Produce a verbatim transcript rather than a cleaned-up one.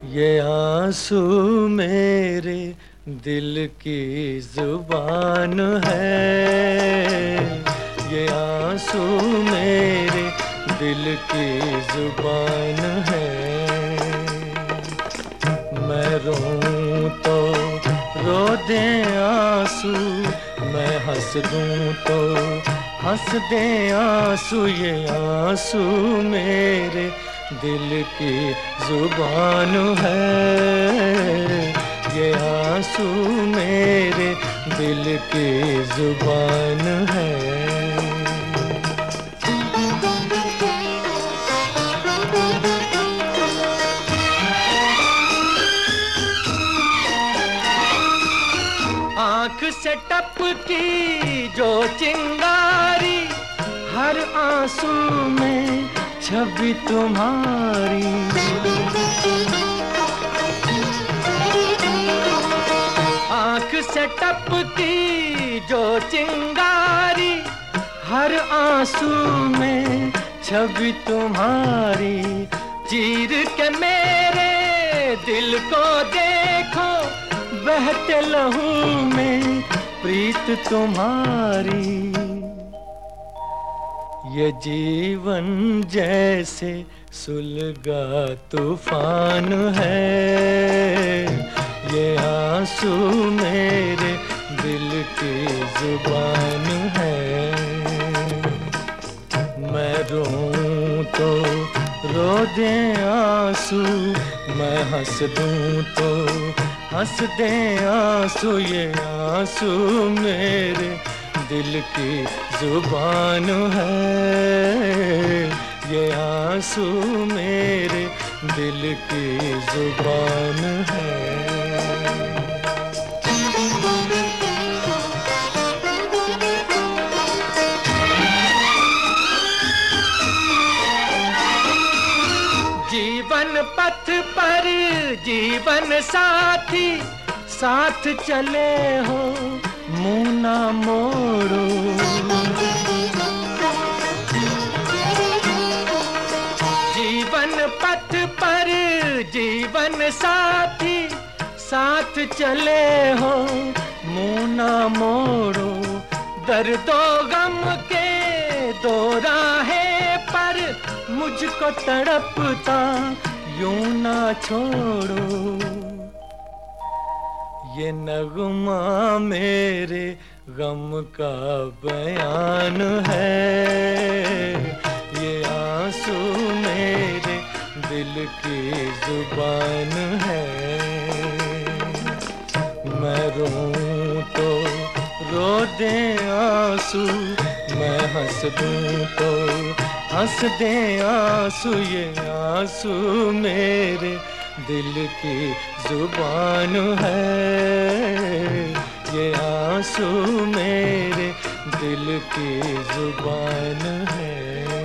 ये आंसू मेरे दिल की जुबान है। ये आंसू मेरे दिल की जुबान है। मैं रोऊं तो रो दे आंसू, मैं हंस दूं तो हंस दे आंसू। ये आंसू मेरे दिल की जुबान है। ये आंसू मेरे दिल की जुबान है। आँख से टपकी जो चिंगारी, हर आंसू में छवि तुम्हारी। आँख से टपकी जो चिंगारी, हर आंसू में छवि तुम्हारी। चीर के मेरे दिल को देखो, बहते लहू में प्रीत तुम्हारी। ये जीवन जैसे सुलगा तूफान है। ये आंसू मेरे दिल की जुबान है। मैं रोऊं तो रो दे आंसू, मैं हंस दूं तो हंस दे आंसू। ये आंसू मेरे दिल की जुबान है। ये आंसू मेरे दिल की जुबान है। जीवन पथ पर जीवन साथी, साथ चले हो मुँह ना मोड़ो। जीवन पथ पर जीवन साथी, साथ चले हो मुँह ना मोड़ो। दर्दो गम के दो राहें पर मुझको तड़पता यूं ना छोड़ो। ये नगमा मेरे गम का बयान है। ये आंसू मेरे दिल की जुबान है। मैं रोऊं तो रो दे आंसू, मैं हंस दूं तो हंस दे आंसू। ये आंसू मेरे दिल की जुबान है। ये आंसू मेरे दिल की जुबान है।